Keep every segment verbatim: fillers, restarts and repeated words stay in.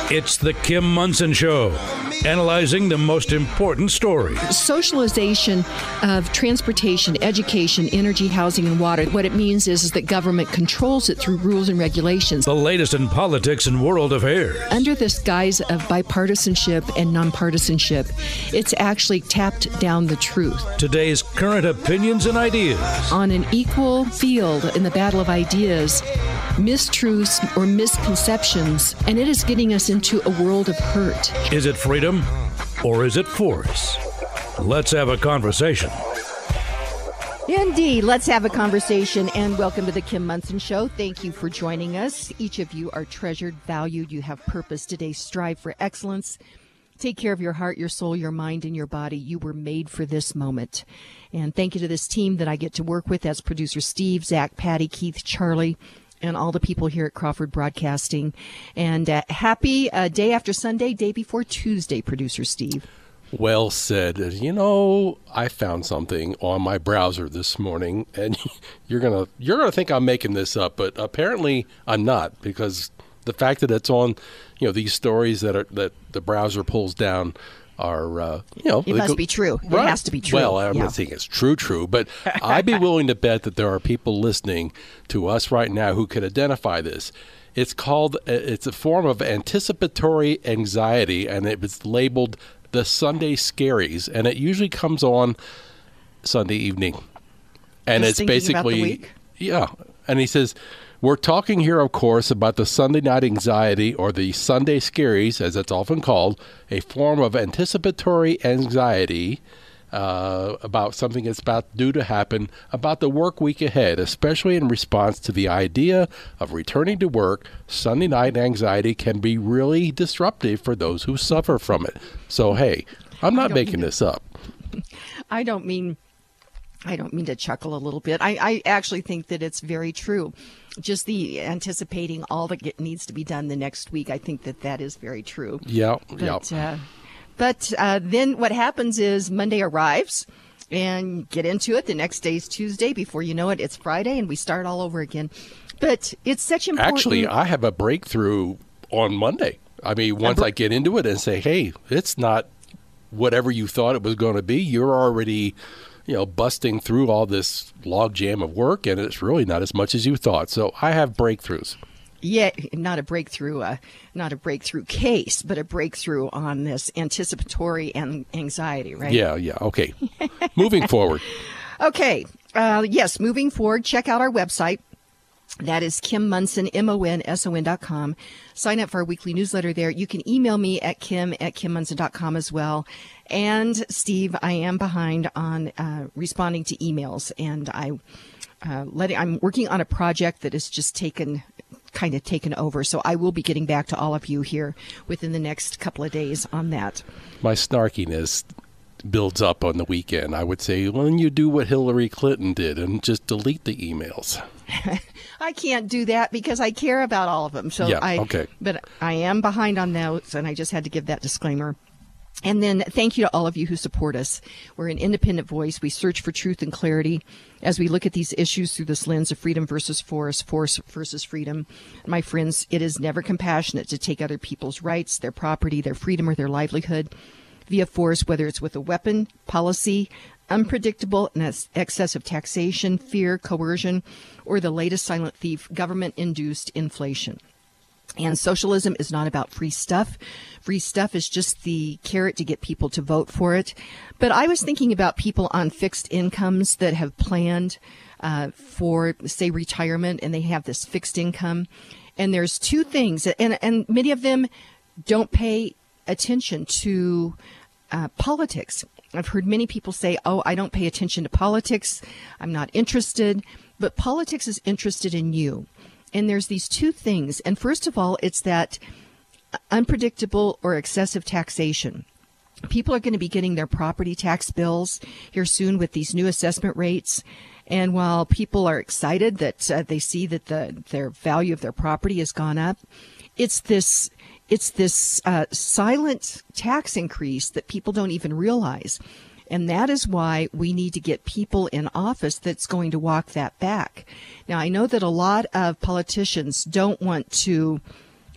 It's the Kim Monson Show, analyzing the most important stories. Socialization of transportation, education, energy, housing, and water. What it means is, is that government controls it through rules and regulations. The latest in politics and world affairs. Under this guise of bipartisanship and nonpartisanship, it's actually tapped down the truth. Today's current opinions and ideas. On an equal field in the battle of ideas, mistruths or misconceptions, and it is getting us into a world of hurt. Is it freedom or is it force? Let's have a conversation. Indeed. Let's have a conversation, and welcome to the Kim Monson Show. Thank you for joining us. Each of you are treasured, valued. You have purpose today. Strive for excellence. Take care of your heart, your soul, your mind, and your body. You were made for this moment. And thank you to this team that I get to work with. That's producer Steve, Zach, Patty, Keith, Charlie, and all the people here at Crawford Broadcasting. And uh, happy uh, day after Sunday, day before Tuesday, producer Steve. Well said. You know, I found something on my browser this morning, and you're gonna you're gonna think I'm making this up, but apparently I'm not, because the fact that it's on, you know, these stories that are that the browser pulls down are, uh, you know, it must go, be true. Right? It has to be true. Well, I'm yeah. not saying it's true, true, but I'd be willing to bet that there are people listening to us right now who could identify this. It's called, it's a form of anticipatory anxiety, and it was labeled the Sunday Scaries, and it usually comes on Sunday evening. And Just it's basically, yeah. And he says, we're talking here, of course, about the Sunday night anxiety, or the Sunday Scaries, as it's often called, a form of anticipatory anxiety uh, about something that's about due to happen, about the work week ahead, especially in response to the idea of returning to work. Sunday night anxiety can be really disruptive for those who suffer from it. So, hey, I'm not making this up. I don't mean... I don't mean to chuckle a little bit. I, I actually think that it's very true. Just the anticipating all that get, needs to be done the next week. I think that that is very true. Yeah, but, yeah. Uh, but uh, then what happens is Monday arrives and get into it. The next day is Tuesday. Before you know it, it's Friday and we start all over again. But it's such important. Actually, I have a breakthrough on Monday. I mean, once br- I get into it and say, hey, it's not whatever you thought it was going to be. You're already, you know, busting through all this logjam of work, and it's really not as much as you thought. So I have breakthroughs. Yeah, not a breakthrough, uh, not a breakthrough case, but a breakthrough on this anticipatory and anxiety, right? Yeah, yeah. Okay. Moving forward. Okay. Uh, yes, moving forward, check out our website. That is Kim Monson, M O N S O N dot com. Sign up for our weekly newsletter there. You can email me at kim at kim monson dot com as well. And, Steve, I am behind on uh, responding to emails. And I, uh, letting, I'm working on a project that has just taken, kind of taken over. So I will be getting back to all of you here within the next couple of days on that. My snarkiness builds up on the weekend. I would say, well, then you do what Hillary Clinton did and just delete the emails. I can't do that because I care about all of them. So yeah, I, okay. But I am behind on those, and I just had to give that disclaimer. And then thank you to all of you who support us. We're an independent voice. We search for truth and clarity as we look at these issues through this lens of freedom versus force, force versus freedom. My friends, it is never compassionate to take other people's rights, their property, their freedom, or their livelihood via force, whether it's with a weapon, policy, unpredictable and excessive taxation, fear, coercion, or the latest silent thief, government-induced inflation. And socialism is not about free stuff. Free stuff is just the carrot to get people to vote for it. But I was thinking about people on fixed incomes that have planned uh, for, say, retirement, and they have this fixed income. And there's two things, and, and many of them don't pay attention to uh, politics. I've heard many people say, oh, I don't pay attention to politics. I'm not interested. But politics is interested in you. And there's these two things. And first of all, it's that unpredictable or excessive taxation. People are going to be getting their property tax bills here soon with these new assessment rates. And while people are excited that uh, they see that the their value of their property has gone up, it's this it's this uh, silent tax increase that people don't even realize. And that is why we need to get people in office that's going to walk that back. Now, I know that a lot of politicians don't want to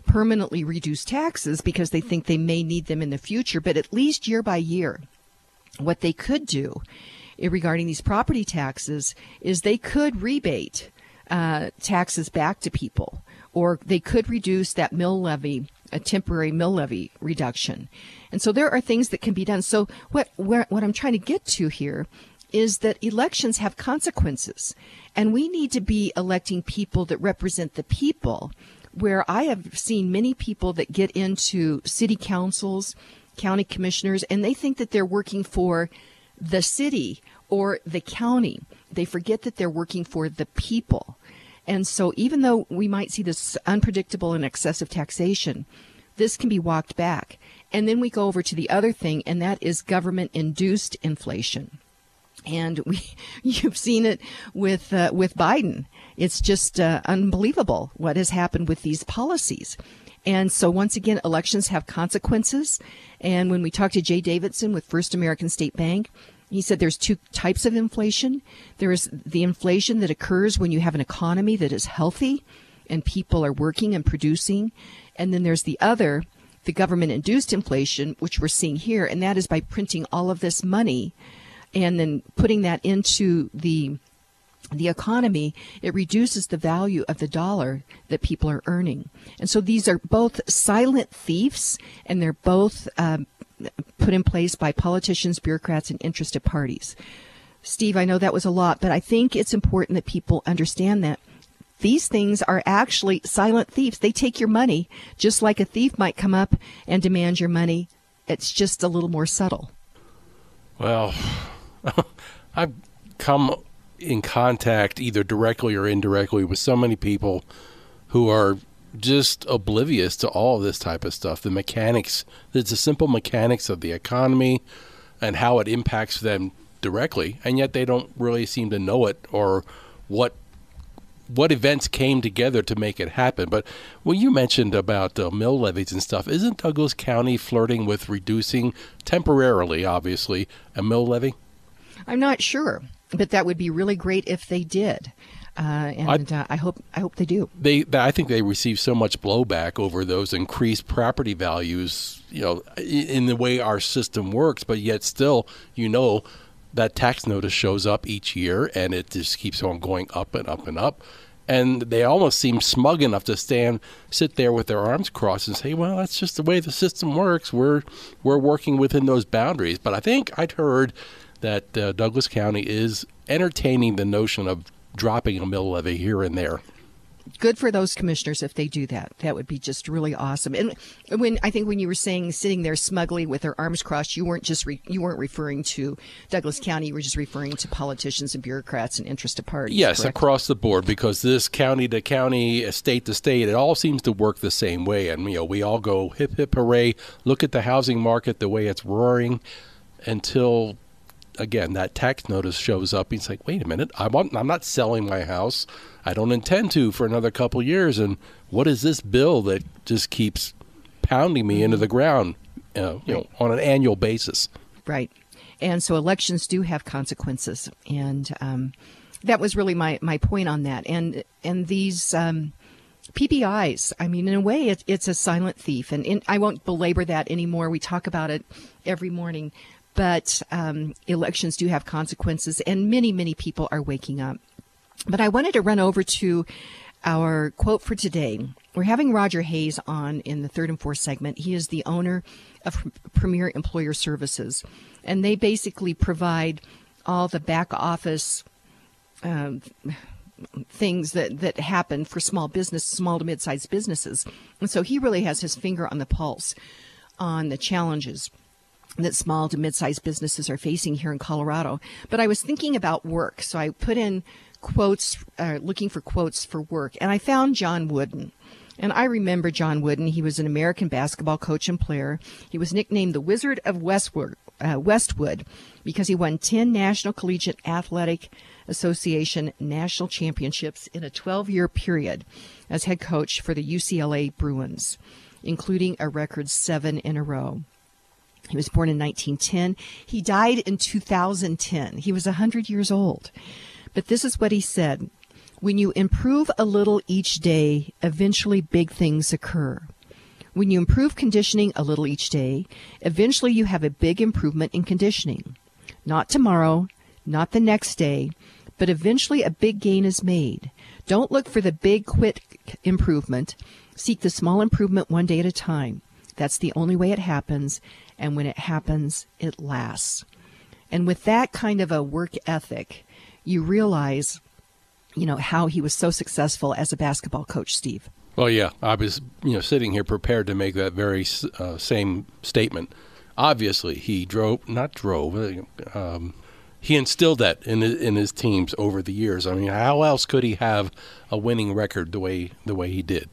permanently reduce taxes because they think they may need them in the future, but at least year by year, what they could do regarding these property taxes is they could rebate uh, taxes back to people, or they could reduce that mill levy, a temporary mill levy reduction. And so there are things that can be done. So what where, what I'm trying to get to here is that elections have consequences, and we need to be electing people that represent the people, where I have seen many people that get into city councils, county commissioners, and they think that they're working for the city or the county. They forget that they're working for the people. And so even though we might see this unpredictable and excessive taxation, this can be walked back. And then we go over to the other thing, and that is government-induced inflation. And we, you've seen it with uh, with Biden. It's just uh, unbelievable what has happened with these policies. And so once again, elections have consequences. And when we talked to Jay Davidson with First American State Bank, he said there's two types of inflation. There is the inflation that occurs when you have an economy that is healthy and people are working and producing. And then there's the other, the government-induced inflation, which we're seeing here, and that is by printing all of this money and then putting that into the the economy. It reduces the value of the dollar that people are earning. And so these are both silent thieves, and they're both um, put in place by politicians, bureaucrats, and interested parties. Steve, I know that was a lot, but I think it's important that people understand that these things are actually silent thieves. They take your money just like a thief might come up and demand your money. It's just a little more subtle. Well, I've come in contact either directly or indirectly with so many people who are just oblivious to all of this type of stuff. The mechanics, it's the simple mechanics of the economy and how it impacts them directly, and yet they don't really seem to know it or what what events came together to make it happen. But when you mentioned about uh, mill levies and stuff, isn't Douglas County flirting with reducing temporarily, obviously, a mill levy? I'm not sure, but that would be really great if they did. Uh, and I, uh, I hope I hope they do. They, I think they receive so much blowback over those increased property values, you know, in the way our system works. But yet, still, you know, that tax notice shows up each year, and it just keeps on going up and up and up. And they almost seem smug enough to stand, sit there with their arms crossed, and say, "Well, that's just the way the system works. We're we're working within those boundaries." But I think I'd heard that uh, Douglas County is entertaining the notion of dropping a mill levy here and there. Good for those commissioners if they do that. That would be just really awesome. And when I think when you were saying sitting there smugly with their arms crossed, you weren't just re, you weren't referring to Douglas County. You were just referring to politicians and bureaucrats and interested parties. Yes, correct? Across the board, because this county to county, state to state, it all seems to work the same way. And you know, we all go hip hip hooray. Look at the housing market, the way it's roaring, until again, that tax notice shows up. He's like, wait a minute, I want, I'm not selling my house. I don't intend to for another couple of years. And what is this bill that just keeps pounding me into the ground, uh, you know, on an annual basis? Right. And so elections do have consequences. And um, that was really my, my point on that. And and these um, P P Is, I mean, in a way, it, it's a silent thief. And in, I won't belabor that anymore. We talk about it every morning. But um, elections do have consequences, and many, many people are waking up. But I wanted to run over to our quote for today. We're having Roger Hayes on in the third and fourth segment. He is the owner of Premier Employer Services, and they basically provide all the back office um, things that, that happen for small business, small to mid-sized businesses. And so he really has his finger on the pulse on the challenges that small to mid-sized businesses are facing here in Colorado. But I was thinking about work, so I put in quotes, uh, looking for quotes for work, and I found John Wooden. And I remember John Wooden. He was an American basketball coach and player. He was nicknamed the Wizard of Westwood, uh, Westwood because he won ten National Collegiate Athletic Association national championships in a twelve-year period as head coach for the U C L A Bruins, including a record seven in a row. He was born in nineteen ten. He died in two thousand ten. He was one hundred years old. But this is what he said. When you improve a little each day, eventually big things occur. When you improve conditioning a little each day, eventually you have a big improvement in conditioning. Not tomorrow, not the next day, but eventually a big gain is made. Don't look for the big quick improvement. Seek the small improvement one day at a time. That's the only way it happens, and when it happens, it lasts. And with that kind of a work ethic, you realize, you know, how he was so successful as a basketball coach, Steve. Well, yeah, I was, you know, sitting here prepared to make that very uh, same statement. Obviously, he drove, not drove, um, he instilled that in his, in his teams over the years. I mean, how else could he have a winning record the way the way he did?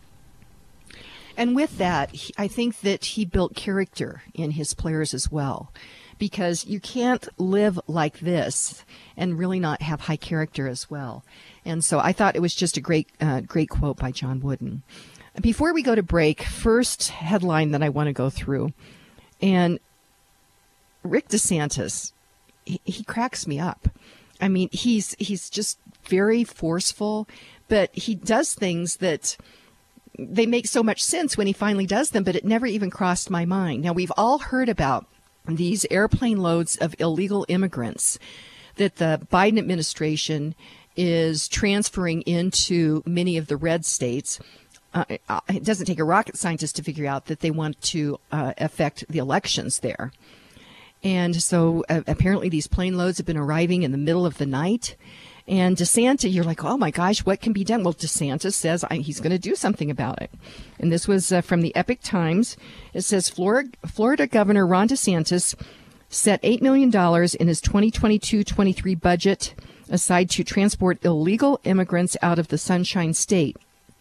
And with that, he, I think that he built character in his players as well, because you can't live like this and really not have high character as well. And so I thought it was just a great, uh, great quote by John Wooden. Before we go to break, first headline that I want to go through, and Rick DeSantis, he, he cracks me up. I mean, he's he's just very forceful, but he does things that they make so much sense when he finally does them, but it never even crossed my mind. Now, we've all heard about these airplane loads of illegal immigrants that the Biden administration is transferring into many of the red states. Uh, it doesn't take a rocket scientist to figure out that they want to uh, affect the elections there. And so uh, apparently these plane loads have been arriving in the middle of the night. And DeSantis, you're like, oh my gosh, what can be done? Well, DeSantis says I, he's going to do something about it. And this was uh, from the Epic Times. It says Florida, Florida Governor Ron DeSantis set eight million dollars in his twenty twenty-two twenty-three budget aside to transport illegal immigrants out of the Sunshine State.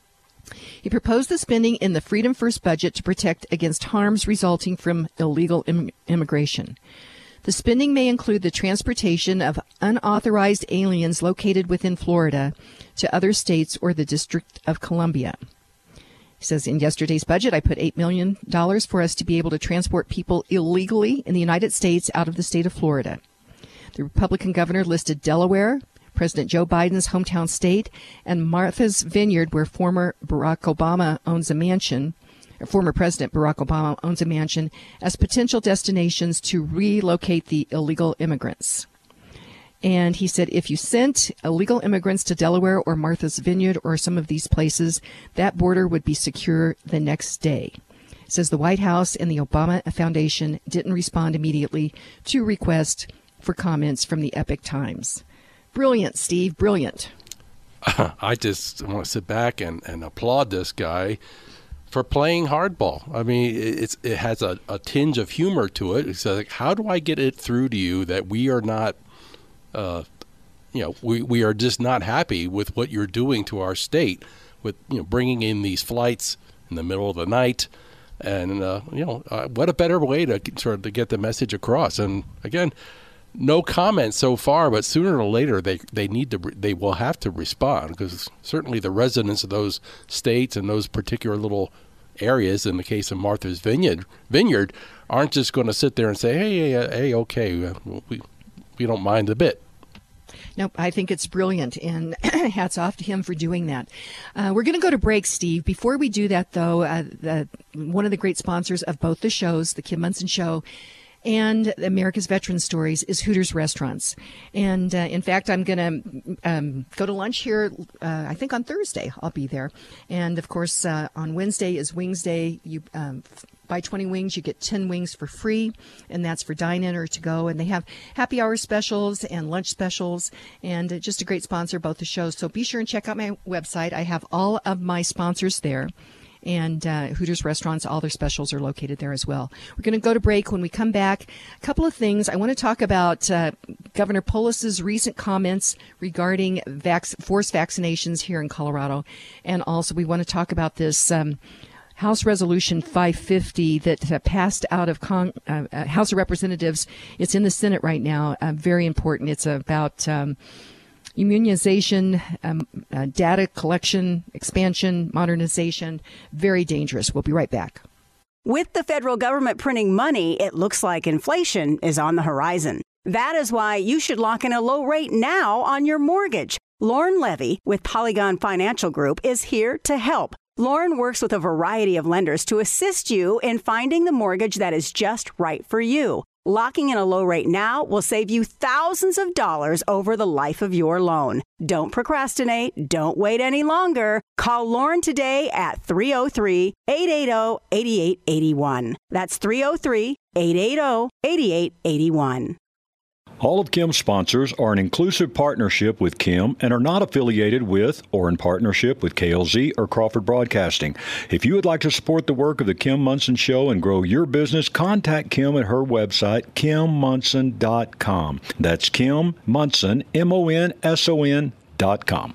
He proposed the spending in the Freedom First budget to protect against harms resulting from illegal im- immigration. The spending may include the transportation of unauthorized aliens located within Florida to other states or the District of Columbia. He says, in yesterday's budget, I put eight million dollars for us to be able to transport people illegally in the United States out of the state of Florida. The Republican governor listed Delaware, President Joe Biden's hometown state, and Martha's Vineyard, where former Barack Obama owns a mansion, or former President Barack Obama owns a mansion, as potential destinations to relocate the illegal immigrants. And he said, if you sent illegal immigrants to Delaware or Martha's Vineyard or some of these places, that border would be secure the next day. It says the White House and the Obama Foundation didn't respond immediately to requests for comments from the Epic Times. Brilliant, Steve, brilliant. I just want to sit back and, and applaud this guy for playing hardball. I mean, it's it has a, a tinge of humor to it. It's like, how do I get it through to you that we are not, uh, you know, we, we are just not happy with what you're doing to our state with, you know, bringing in these flights in the middle of the night. And, uh, you know, uh, what a better way to sort of to get the message across. And again, no comment so far, but sooner or later they they need to they will have to respond, because certainly the residents of those states and those particular little areas, in the case of Martha's Vineyard, Vineyard, aren't just going to sit there and say, hey, hey, hey okay, we we don't mind a bit. Nope, I think it's brilliant, and hats off to him for doing that. Uh, we're going to go to break, Steve. Before we do that, though, uh, the, one of the great sponsors of both the shows, the Kim Munson Show and America's Veteran Stories, is Hooters Restaurants. And uh, in fact, I'm going to um, go to lunch here, uh, I think on Thursday. I'll be there. And of course, uh, on Wednesday is Wings Day. You um, buy twenty wings, you get ten wings for free, and that's for dine-in or to go. And they have happy hour specials and lunch specials, and uh, just a great sponsor, both the shows. So be sure and check out my website. I have all of my sponsors there. And uh, Hooters Restaurants, all their specials are located there as well. We're going to go to break. When we come back, a couple of things. I want to talk about uh, Governor Polis's recent comments regarding vac- forced vaccinations here in Colorado. And also we want to talk about this um, House Resolution five fifty that uh, passed out of Con- uh, uh, House of Representatives. It's in the Senate right now. Uh, very important. It's about Um, immunization, um, uh, data collection, expansion, modernization, very dangerous. We'll be right back. With the federal government printing money, it looks like inflation is on the horizon. That is why you should lock in a low rate now on your mortgage. Lauren Levy with Polygon Financial Group is here to help. Lauren works with a variety of lenders to assist you in finding the mortgage that is just right for you. Locking in a low rate now will save you thousands of dollars over the life of your loan. Don't procrastinate. Don't wait any longer. Call Lauren today at three oh three, eight eight oh, eight eight eight one. That's three oh three, eight eight oh, eight eight eight one. All of Kim's sponsors are an inclusive partnership with Kim and are not affiliated with or in partnership with K L Z or Crawford Broadcasting. If you would like to support the work of the Kim Monson Show and grow your business, contact Kim at her website, kim monson dot com. That's Kim Monson, M O N S O N dot com.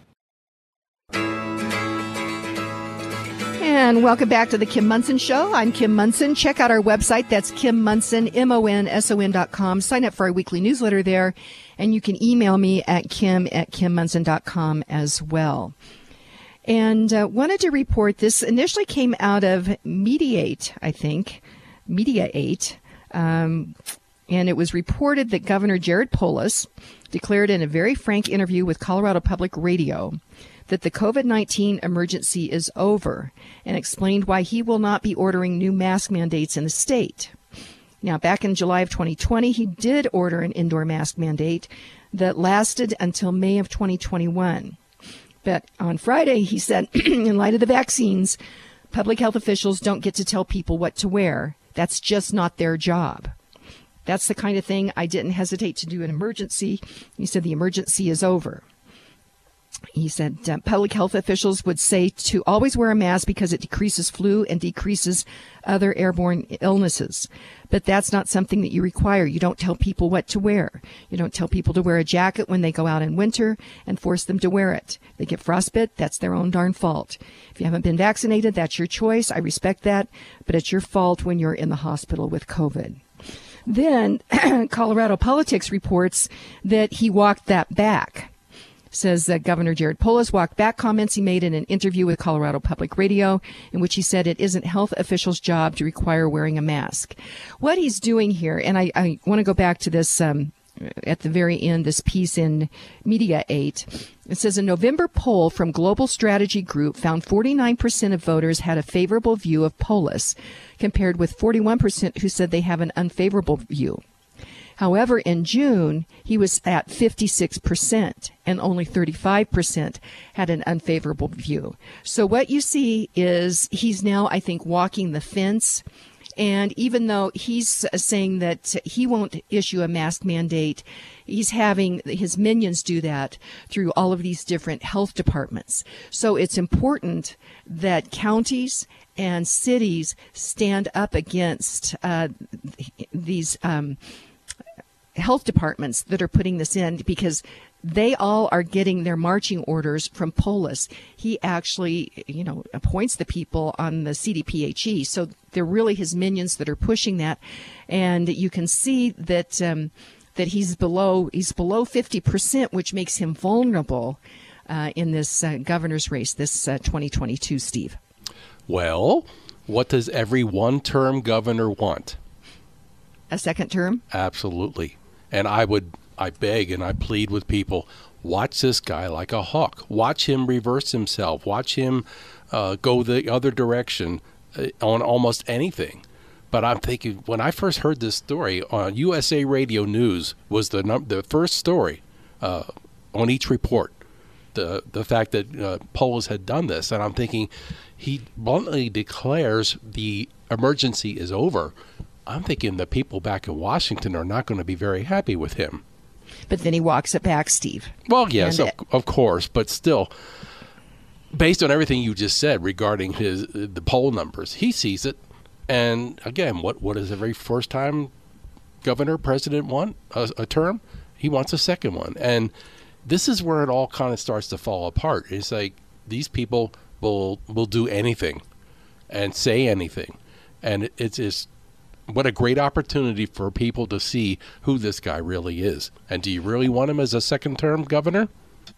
And welcome back to the Kim Monson Show. I'm Kim Monson. Check out our website. That's Kim Monson, M O N S O N dot com. Sign up for our weekly newsletter there. And you can email me at kim at kim monson dot com as well. And uh, wanted to report this initially came out of Mediate, I think, Media eight. Um, and it was reported that Governor Jared Polis declared in a very frank interview with Colorado Public Radio that the COVID nineteen emergency is over and explained why he will not be ordering new mask mandates in the state. Now, back in July of twenty twenty, he did order an indoor mask mandate that lasted until May of twenty twenty-one. But on Friday, he said, in light of the vaccines, public health officials don't get to tell people what to wear. That's just not their job. That's the kind of thing I didn't hesitate to do in emergency. He said the emergency is over. He said uh, public health officials would say to always wear a mask because it decreases flu and decreases other airborne illnesses. But that's not something that you require. You don't tell people what to wear. You don't tell people to wear a jacket when they go out in winter and force them to wear it. They get frostbite. That's their own darn fault. If you haven't been vaccinated, that's your choice. I respect that. But it's your fault when you're in the hospital with COVID. Then Colorado Politics reports that he walked that back. Says that Governor Jared Polis walked back comments he made in an interview with Colorado Public Radio in which he said it isn't health officials' job to require wearing a mask. What he's doing here, and I, I want to go back to this um, at the very end, this piece in Media eight. It says a November poll from Global Strategy Group found forty-nine percent of voters had a favorable view of Polis, compared with forty-one percent who said they have an unfavorable view. However, in June, he was at fifty-six percent and only thirty-five percent had an unfavorable view. So what you see is he's now, I think, walking the fence. And even though he's saying that he won't issue a mask mandate, he's having his minions do that through all of these different health departments. So it's important that counties and cities stand up against uh, these um health departments that are putting this in, because they all are getting their marching orders from Polis. He actually, you know, appoints the people on the C D P H E. So they're really his minions that are pushing that. And you can see that um, that he's below he's below fifty percent, which makes him vulnerable uh, in this uh, governor's race, this uh, twenty twenty-two, Steve. Well, what does every one-term governor want? A second term? Absolutely. And I would, I beg and I plead with people, watch this guy like a hawk. Watch him reverse himself. Watch him uh, go the other direction uh, on almost anything. But I'm thinking, when I first heard this story on U S A Radio News, was the num- the first story uh, on each report, the the fact that uh, Polis had done this. And I'm thinking, he bluntly declares the emergency is over. I'm thinking the people back in Washington are not going to be very happy with him. But then he walks it back, Steve. Well, yes, of, it, of course, but still, based on everything you just said regarding his the poll numbers, he sees it. And again, what what does every first-time governor, president want? A, a term? He wants a second one. And this is where it all kind of starts to fall apart. It's like these people will will do anything and say anything, and it, it's just. What a great opportunity for people to see who this guy really is. And do you really want him as a second-term governor?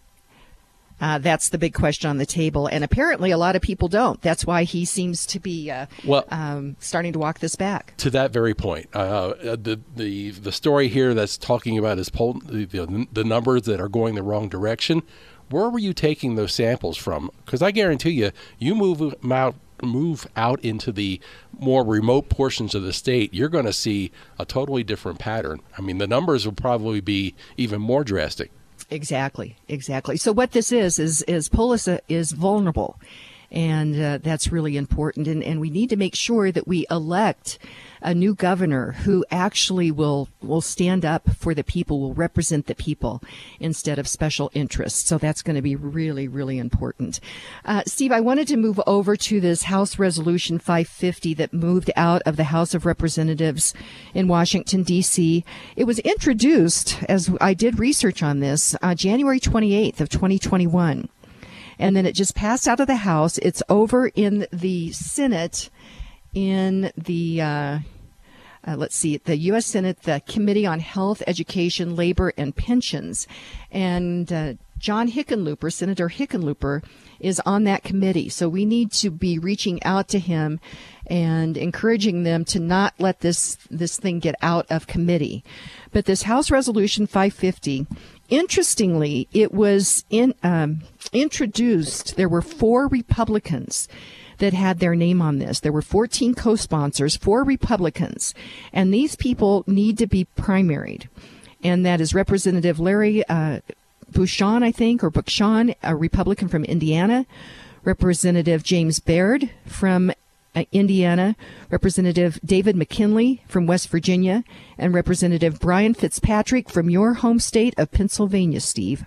Uh, that's the big question on the table. And apparently a lot of people don't. That's why he seems to be uh, well, um, starting to walk this back. To that very point, uh, the, the the story here that's talking about his poll, the, the, the numbers that are going the wrong direction, where were you taking those samples from? Because I guarantee you, you move them out, move out into the more remote portions of the state, you're going to see a totally different pattern. I mean, the numbers will probably be even more drastic. Exactly, exactly. So what this is, is, is Polis is vulnerable. And uh, that's really important. And, and we need to make sure that we elect a new governor who actually will, will stand up for the people, will represent the people instead of special interests. So that's going to be really, really important. Uh, Steve, I wanted to move over to this House Resolution five fifty that moved out of the House of Representatives in Washington, D C. It was introduced, as I did research on this, uh, January twenty-eighth of twenty twenty-one. And then it just passed out of the House. It's over in the Senate, in the, uh, uh, let's see, the U S Senate, the Committee on Health, Education, Labor, and Pensions. And uh, John Hickenlooper, Senator Hickenlooper, is on that committee. So we need to be reaching out to him and encouraging them to not let this, this thing get out of committee. But this House Resolution five fifty, interestingly, it was in, um, introduced. There were four Republicans that had their name on this. There were fourteen co-sponsors, four Republicans, and these people need to be primaried. And that is Representative Larry uh, Bucshon, I think, or Bucshon, a Republican from Indiana, Representative James Baird from uh, Indiana, Representative David McKinley from West Virginia, and Representative Brian Fitzpatrick from your home state of Pennsylvania, Steve.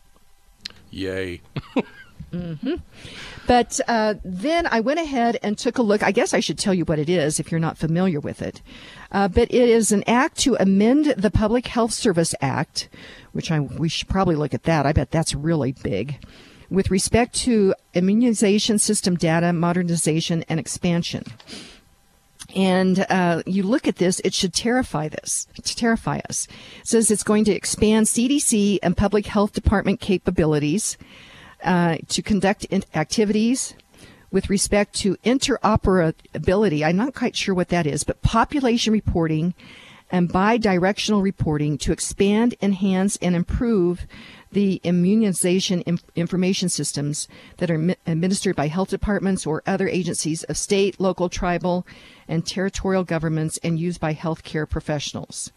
Yay. mm-hmm. But uh, then I went ahead and took a look. I guess I should tell you what it is if you're not familiar with it. Uh, but it is an act to amend the Public Health Service Act, which I we should probably look at that. I bet that's really big. With respect to immunization system data modernization and expansion. And uh, you look at this, it should terrify this, to terrify us. It says it's going to expand C D C and Public Health Department capabilities uh, to conduct in- activities with respect to interoperability. I'm not quite sure what that is, but population reporting and bi-directional reporting to expand, enhance, and improve the immunization inf- information systems that are mi- administered by health departments or other agencies of state, local, tribal, and territorial governments and used by healthcare professionals.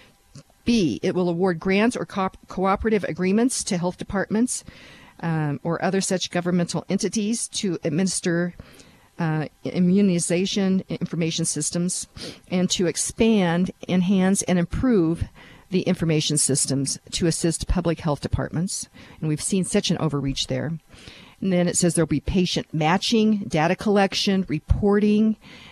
B, it will award grants or co- cooperative agreements to health departments um, or other such governmental entities to administer uh, immunization information systems and to expand, enhance, and improve the information systems to assist public health departments. And we've seen such an overreach there. And then it says there'll be patient matching, data collection, reporting,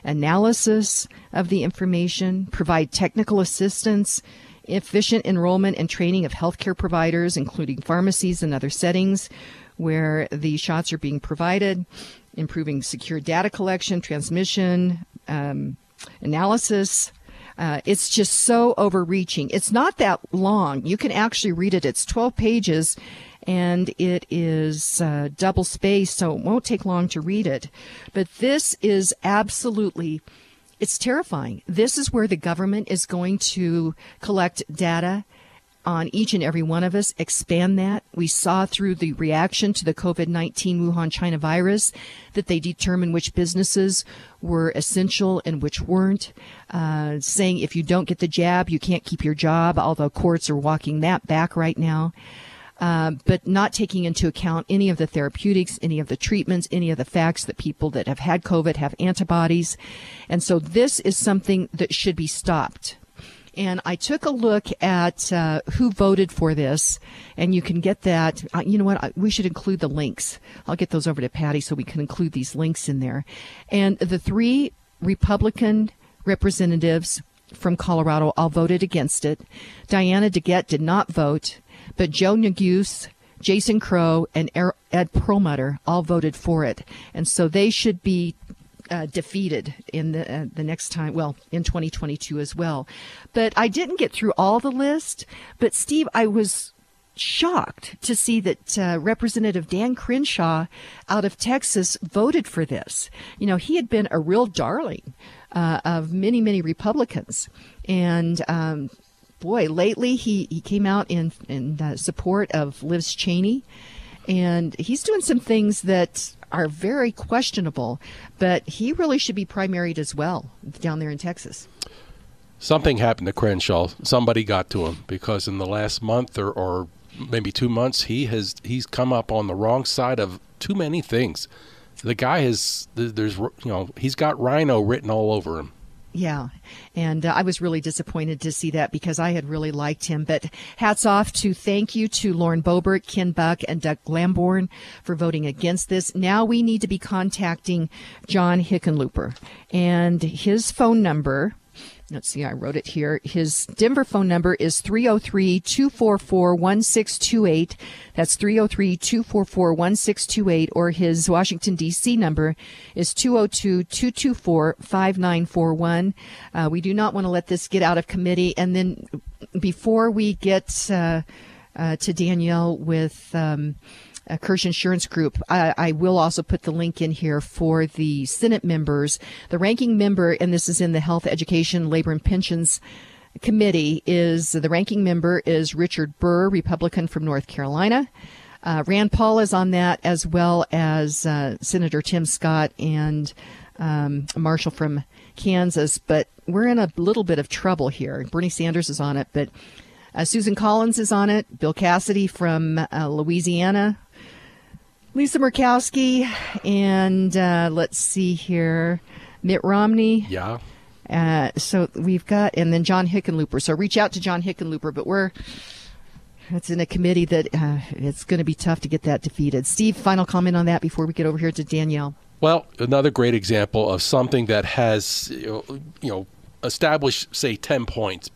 analysis of the information, provide technical assistance, efficient enrollment and training of healthcare providers, including pharmacies and other settings where the shots are being provided, improving secure data collection, transmission, um, analysis. Uh, it's just so overreaching. It's not that long. You can actually read it. It's twelve pages, and it is uh, double spaced, so it won't take long to read it. But this is absolutely, it's terrifying. This is where the government is going to collect data on each and every one of us, expand that. We saw through the reaction to the COVID nineteen Wuhan China virus that they determined which businesses were essential and which weren't, uh, saying if you don't get the jab, you can't keep your job, although courts are walking that back right now. Uh, but not taking into account any of the therapeutics, any of the treatments, any of the facts that people that have had COVID have antibodies. And so this is something that should be stopped. And I took a look at uh, who voted for this, and you can get that. Uh, you know what? I, we should include the links. I'll get those over to Patty so we can include these links in there. And the three Republican representatives from Colorado all voted against it. Diana DeGette did not vote, but Joe Neguse, Jason Crow, and Ed Perlmutter all voted for it. And so they should be Uh, defeated in the uh, the next time, well, in twenty twenty-two as well. But I didn't get through all the list. But Steve, I was shocked to see that uh, Representative Dan Crenshaw out of Texas voted for this. You know, he had been a real darling uh, of many, many Republicans. And um, boy, lately he, he came out in, in uh, support of Liz Cheney. And he's doing some things that are very questionable, but he really should be primaried as well down there in Texas. Something happened to Crenshaw. Somebody got to him, because in the last month or, or maybe two months, he has he's come up on the wrong side of too many things. The guy has there's you know he's got rhino written all over him. Yeah, and uh, I was really disappointed to see that, because I had really liked him. But hats off to thank you to Lauren Boebert, Ken Buck, and Doug Lamborn for voting against this. Now we need to be contacting John Hickenlooper, and his phone number. Let's see, I wrote it here. His Denver phone number is three oh three, two four four, one six two eight. That's three oh three, two four four, one six two eight. Or his Washington, D C number is two oh two, two two four, five nine four one. Uh, we do not want to let this get out of committee. And then before we get uh, uh, to Danielle with um, Uh, Kirsch Insurance Group, I, I will also put the link in here for the Senate members. The ranking member, and this is in the Health, Education, Labor, and Pensions Committee, is the ranking member is Richard Burr, Republican from North Carolina. Uh, Rand Paul is on that, as well as uh, Senator Tim Scott and um, Marshall from Kansas. But we're in a little bit of trouble here. Bernie Sanders is on it, but uh, Susan Collins is on it. Bill Cassidy from uh, Louisiana. Lisa Murkowski, and uh, let's see here, Mitt Romney. Yeah. Uh, so we've got, and then John Hickenlooper. So reach out to John Hickenlooper, but we're, it's in a committee that uh, it's going to be tough to get that defeated. Steve, final comment on that before we get over here to Danielle. Well, another great example of something that has, you know, you know established, say, ten points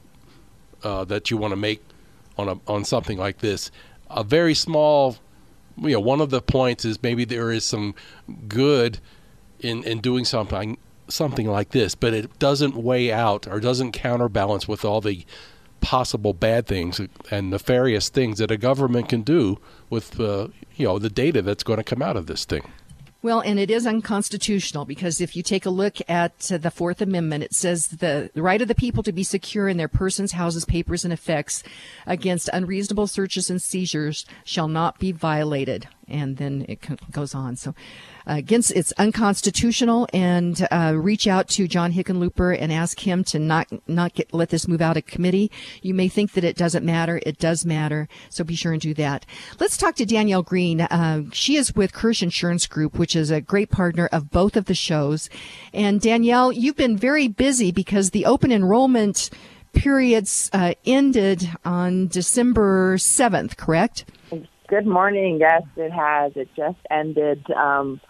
uh, that you want to make on a, on something like this. A very small. You know, one of the points is maybe there is some good in, in doing something something like this, but it doesn't weigh out or doesn't counterbalance with all the possible bad things and nefarious things that a government can do with uh, you know the data that's going to come out of this thing. Well, and it is unconstitutional, because if you take a look at uh, the Fourth Amendment, it says the, the right of the people to be secure in their persons, houses, papers, and effects against unreasonable searches and seizures shall not be violated. And then it goes on. So uh, against it's unconstitutional, and uh, reach out to John Hickenlooper and ask him to not not get, let this move out of committee. You may think that it doesn't matter. It does matter. So be sure and do that. Let's talk to Danielle Green. Uh, she is with Kirsch Insurance Group, which is a great partner of both of the shows. And Danielle, you've been very busy because the open enrollment periods uh, ended on December seventh, correct? Good morning. Yes, it has. It just ended um,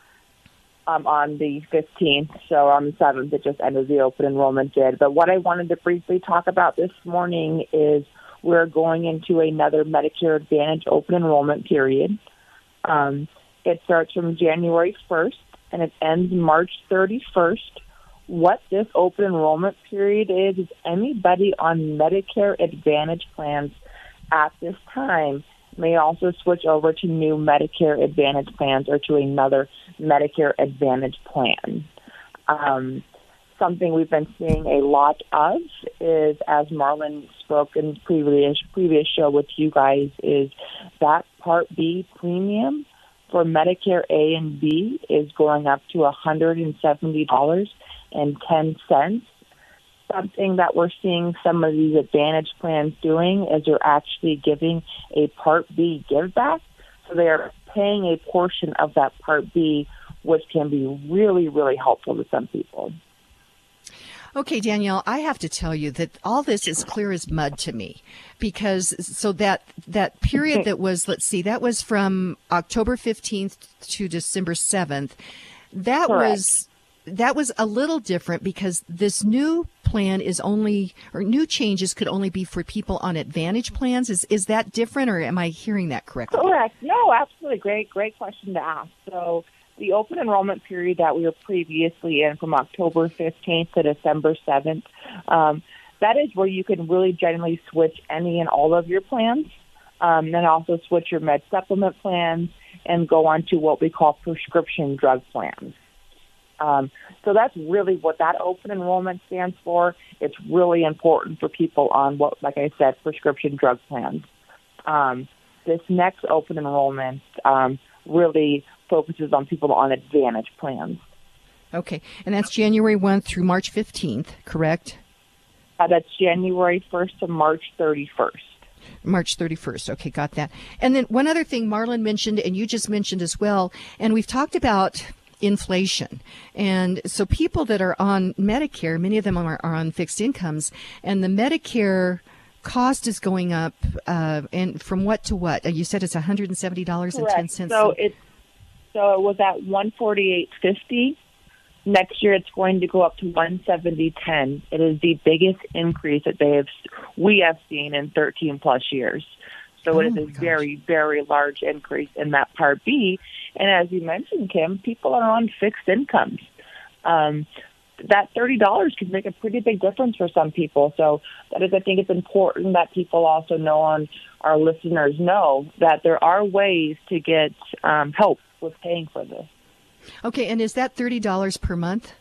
um, on the fifteenth. So on the seventh, it just ended. The open enrollment did. But what I wanted to briefly talk about this morning is we're going into another Medicare Advantage open enrollment period. Um, it starts from January first and it ends March thirty-first. What this open enrollment period is, is anybody on Medicare Advantage plans at this time may also switch over to new Medicare Advantage plans or to another Medicare Advantage plan. Um, something we've been seeing a lot of is, as Marlon spoke in previous previous show with you guys, is that Part B premium for Medicare A and B is going up to one hundred seventy dollars and ten cents. Something that we're seeing some of these Advantage plans doing is they're actually giving a Part B give back. So they are paying a portion of that Part B, which can be really, really helpful to some people. Okay, Danielle, I have to tell you that all this is clear as mud to me, because so that that period that was, let's see, that was from October fifteenth to December seventh. That Correct. was that was a little different, because this new plan is only, or new changes could only be for people on Advantage plans. Is is that different, or am I hearing that correctly? Correct. No, absolutely. Great, great question to ask. So the open enrollment period that we were previously in from October fifteenth to December seventh, um, that is where you can really generally switch any and all of your plans, um, then also switch your med supplement plans and go on to what we call prescription drug plans. Um, so that's really what that open enrollment stands for. It's really important for people on what, like I said, prescription drug plans. Um, this next open enrollment um, really focuses on people on Advantage plans. Okay, and that's January first through March fifteenth, correct? Uh, that's January first to March thirty-first. March thirty-first. Okay, got that. And then one other thing Marlon mentioned, and you just mentioned as well, and we've talked about inflation. And so people that are on Medicare, many of them are, are on fixed incomes, and the Medicare cost is going up, uh, and from what to what? You said it's one hundred seventy dollars and ten cents. So it's so it was at one hundred forty-eight dollars and fifty cents. Next year, it's going to go up to one hundred seventy dollars and ten cents. It is the biggest increase that they have we have seen in thirteen plus years. So oh it is a gosh. very, very large increase in that Part B. And as you mentioned, Kim, people are on fixed incomes. Um, that thirty dollars can make a pretty big difference for some people. So that is, I think it's important that people also know, on our listeners know, that there are ways to get um, help with paying for this. Okay, and is that thirty dollars per month?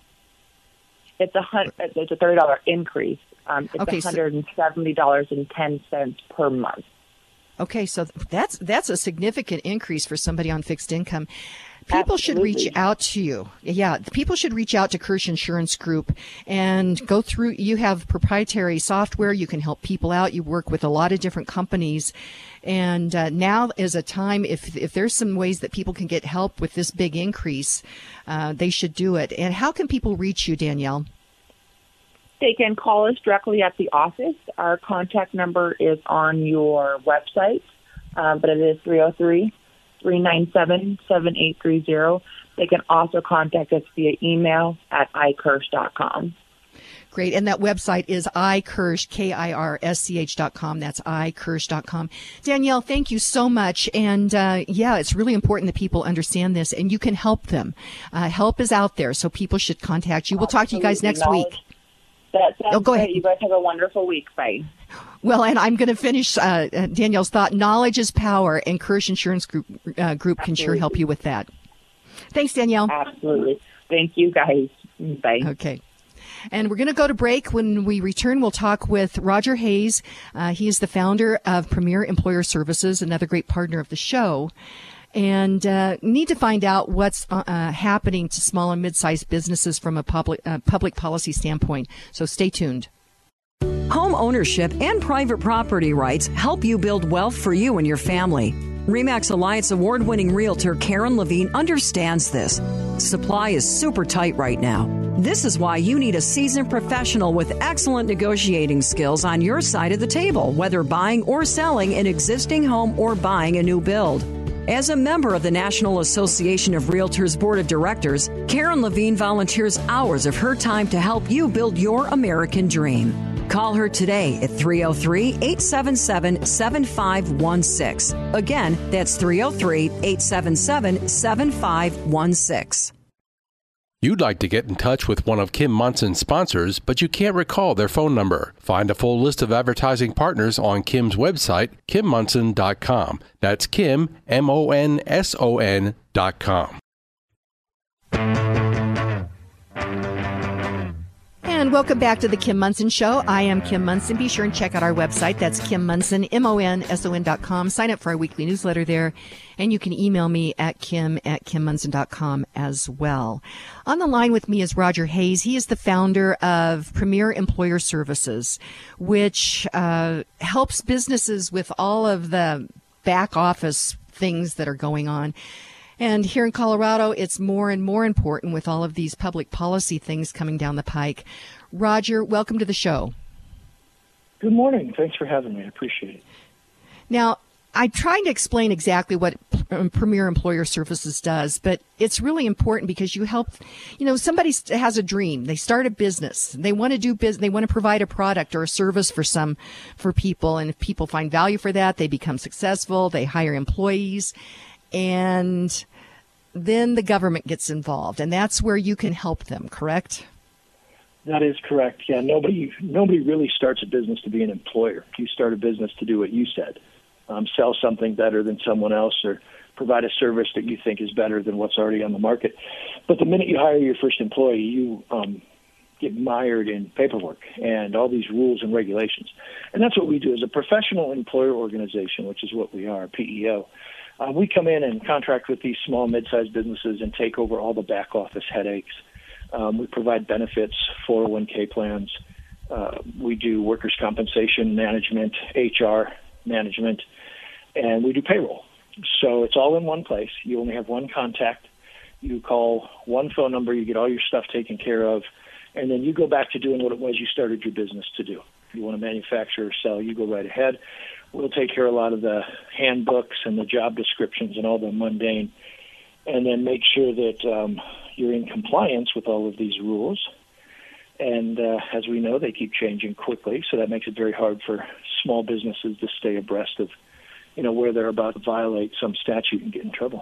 It's a hundred. It's a thirty dollar increase. Um, it's okay, one hundred seventy dollars and ten cents per month. Okay, so that's that's a significant increase for somebody on fixed income. People Absolutely. should reach out to you. Yeah, people should reach out to Kirsch Insurance Group and go through. You have proprietary software. You can help people out. You work with a lot of different companies. And uh, now is a time, if if there's some ways that people can get help with this big increase, uh, they should do it. And how can people reach you, Danielle? They can call us directly at the office. Our contact number is on your website, um, but it is three oh three, three nine seven, seven eight three zero. They can also contact us via email at i kirsch dot com. Great. And that website is iKirsch, K I R S C H dot com. That's i kirsch dot com. Danielle, thank you so much. And uh, yeah, it's really important that people understand this, and you can help them. Uh, help is out there, so people should contact you. We'll talk to you guys next week. That sounds oh, go great. ahead. You guys have a wonderful week. Bye. Well, and I'm going to finish uh, Danielle's thought. Knowledge is power, and Kirsch Insurance Group, uh, group can sure help you with that. Thanks, Danielle. Absolutely. Thank you, guys. Bye. Okay. And we're going to go to break. When we return, we'll talk with Roger Hayes. Uh, he is the founder of Premier Employer Services, another great partner of the show. And uh, need to find out what's uh, happening to small and mid-sized businesses from a public uh, public policy standpoint. So stay tuned. Home ownership and private property rights help you build wealth for you and your family. RE/MAX Alliance award-winning realtor Karen Levine understands this. Supply is super tight right now. This is why you need a seasoned professional with excellent negotiating skills on your side of the table, whether buying or selling an existing home or buying a new build. As a member of the National Association of Realtors Board of Directors, Karen Levine volunteers hours of her time to help you build your American dream. Call her today at three oh three, eight seven seven, seven five one six. Again, that's three oh three, eight seven seven, seven five one six. You'd like to get in touch with one of Kim Monson's sponsors, but you can't recall their phone number. Find a full list of advertising partners on Kim's website, kim monson dot com. That's Kim, M O N S O N dot com. And welcome back to the Kim Monson Show. I am Kim Monson. Be sure and check out our website. That's Kim Monson, M O N S O N dot com. Sign up for our weekly newsletter there. And you can email me at kim at kim monson dot com as well. On the line with me is Roger Hayes. He is the founder of Premier Employer Services, which uh, helps businesses with all of the back office things that are going on. And here in Colorado, it's more and more important with all of these public policy things coming down the pike. Roger, welcome to the show. Good morning. Thanks for having me. I appreciate it. Now, I'm trying to explain exactly what Premier Employer Services does, but it's really important because you help, you know, somebody has a dream. They start a business. They want to do business. They want to provide a product or a service for some, for people. And if people find value for that, they become successful. They hire employees. And then the government gets involved, and that's where you can help them, correct? That is correct. Yeah, nobody nobody really starts a business to be an employer. You start a business to do what you said, um, sell something better than someone else or provide a service that you think is better than what's already on the market. But the minute you hire your first employee, you um, get mired in paperwork and all these rules and regulations. And that's what we do as a professional employer organization, which is what we are, P E O. Uh, we come in and contract with these small, mid-sized businesses and take over all the back office headaches. Um, we provide benefits, four oh one k plans. Uh, we do workers' compensation management, H R management, and we do payroll. So it's all in one place. You only have one contact. You call one phone number, you get all your stuff taken care of, and then you go back to doing what it was you started your business to do. If you want to manufacture or sell, you go right ahead. We'll take care of a lot of the handbooks and the job descriptions and all the mundane, and then make sure that um, you're in compliance with all of these rules. And uh, as we know, they keep changing quickly, so that makes it very hard for small businesses to stay abreast of, you know, where they're about to violate some statute and get in trouble.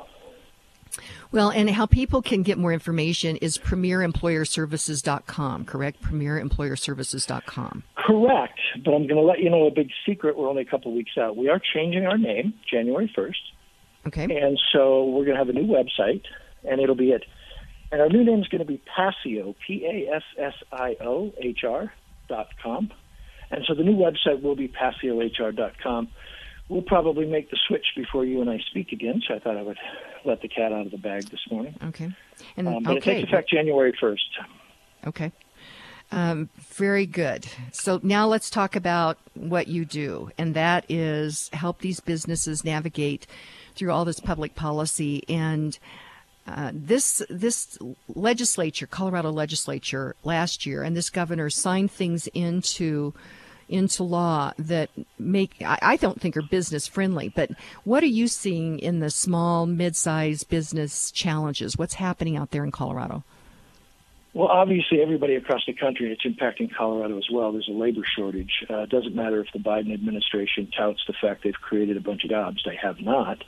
Well, and how people can get more information is premier employer services dot com, correct? premier employer services dot com. Correct, but I'm going to let you know a big secret. We're only a couple of weeks out. We are changing our name January first. Okay. And so we're going to have a new website, and it'll be at, and our new name is going to be Passio, P A S S I O H R dot com. And so the new website will be Passio H R dot com. We'll probably make the switch before you and I speak again, so I thought I would let the cat out of the bag this morning. Okay. And, um, but okay. it takes effect January first. Okay. Um, very good. So now let's talk about what you do, and that is help these businesses navigate through all this public policy. And uh, this this legislature, Colorado legislature, last year, and this governor signed things into into law that make, I, I don't think are business friendly, but what are you seeing in the small, mid-sized business challenges? What's happening out there in Colorado? Well, obviously, everybody across the country, it's impacting Colorado as well. There's a labor shortage. Uh, it doesn't matter if the Biden administration touts the fact they've created a bunch of jobs. They have not.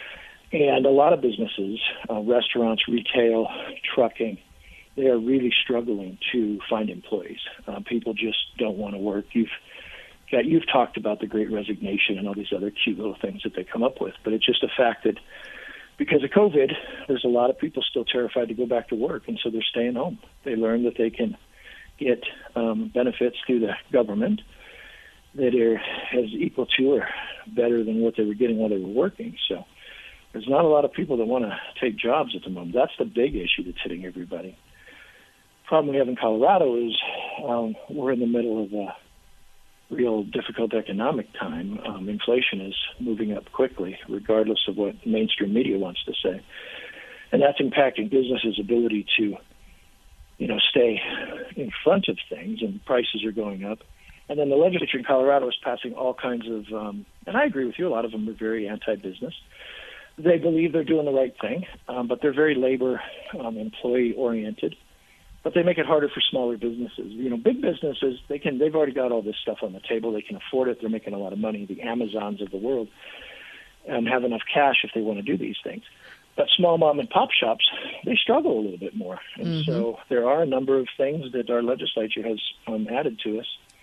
And a lot of businesses, uh, restaurants, retail, trucking, they are really struggling to find employees. Uh, people just don't want to work. You've got, you've talked about the Great Resignation and all these other cute little things that they come up with, but it's just a fact that because of COVID, there's a lot of people still terrified to go back to work, and so they're staying home. They learn that they can get um, benefits through the government that are as equal to or better than what they were getting while they were working. So there's not a lot of people that want to take jobs at the moment. That's the big issue that's hitting everybody. Problem we have in Colorado is um, we're in the middle of a real difficult economic time. Um, inflation is moving up quickly, regardless of what mainstream media wants to say. And that's impacting businesses' ability to, you know, stay in front of things, and prices are going up. And then the legislature in Colorado is passing all kinds of, um, and I agree with you, a lot of them are very anti-business. They believe they're doing the right thing, um, but they're very labor, um, employee-oriented. But they make it harder for smaller businesses. You know, big businesses, they can, they've already got all this stuff on the table. They can afford it. They're making a lot of money. The Amazons of the world um, have enough cash if they want to do these things. But small mom and pop shops, they struggle a little bit more. And mm-hmm. so there are a number of things that our legislature has um, added to us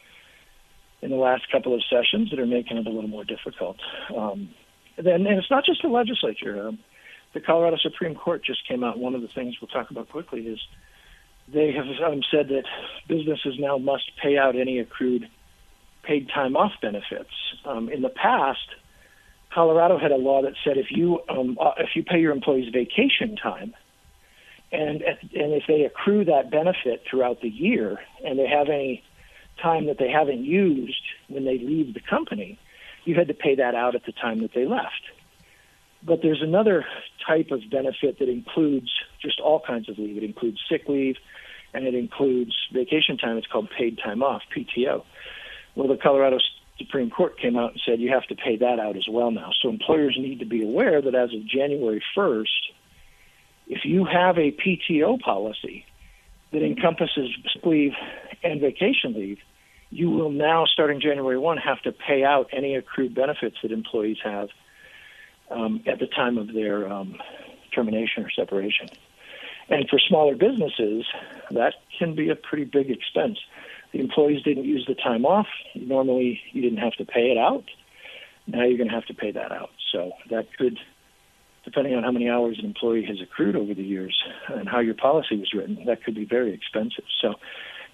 in the last couple of sessions that are making it a little more difficult. Um, then, and it's not just the legislature. Um, the Colorado Supreme Court just came out. One of the things we'll talk about quickly is they have um, said that businesses now must pay out any accrued paid time off benefits. Um, in the past, Colorado had a law that said if you um, uh, if you pay your employees vacation time, and and if they accrue that benefit throughout the year, and they have any time that they haven't used when they leave the company, you had to pay that out at the time that they left. But there's another type of benefit that includes just all kinds of leave. It includes sick leave, and it includes vacation time. It's called paid time off, P T O. Well, the Colorado Supreme Court came out and said you have to pay that out as well now. So employers need to be aware that as of January first, if you have a P T O policy that encompasses sick leave and vacation leave, you will now, starting January first, have to pay out any accrued benefits that employees have Um, at the time of their um, termination or separation. And for smaller businesses, that can be a pretty big expense. The employees didn't use the time off. Normally, you didn't have to pay it out. Now you're going to have to pay that out. So that could, depending on how many hours an employee has accrued over the years and how your policy was written, that could be very expensive. So